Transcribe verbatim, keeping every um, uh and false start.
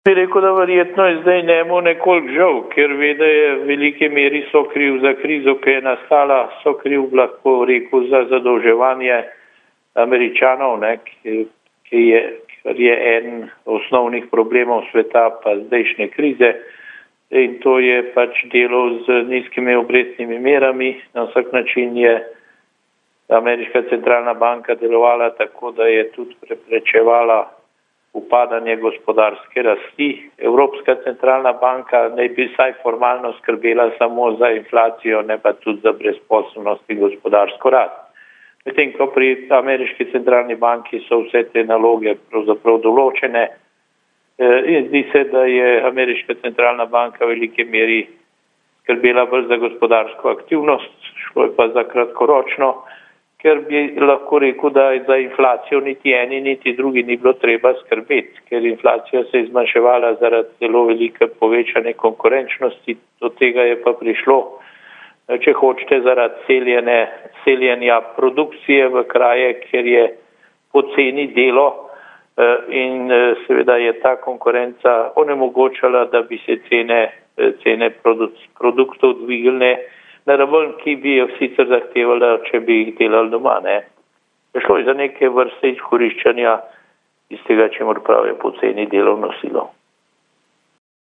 Bi rekel, da verjetno je zdaj njemu nekoliko žal, ker ve, da je v velike meri so kriv za krizo, ki je nastala, so kriv, lahko rekel, za zadolževanje Američanov, ne, ki, ki je, kar je en osnovnih problemov sveta pa zdajšnje krize. In to je pač delo z nizkimi obrestnimi merami. Na vsak način je Ameriška centralna banka delovala tako, da je tudi preprečevala upadanje gospodarske rasti. Evropska centralna banka naj bi vsaj formalno skrbela samo za inflacijo, ne pa tudi za brezposelnost in gospodarsko rast. Medtem ko pri Ameriški centralni banki so vse te naloge pravzaprav določene in zdi se, da je Ameriška centralna banka v velike meri skrbela bolj za gospodarsko aktivnost, šlo je pa za kratkoročno, ker bi lahko rekel, da za inflacijo niti eni, niti drugi ni bilo treba skrbeti, ker inflacija se je zmanjševala zaradi zelo velike povečane konkurenčnosti, do tega je pa prišlo, če hočete, zaradi seljene, seljenja produkcije v kraje, kjer je poceni delo in seveda je ta konkurenca onemogočala, da bi se cene, cene produktov dvignile na raven, ki bi jo sicer zahtevala, če bi jih delali doma. Ne. Šlo je za neke vrste izkoriščanja iz tega, čemur pravijo poceni delovno silo.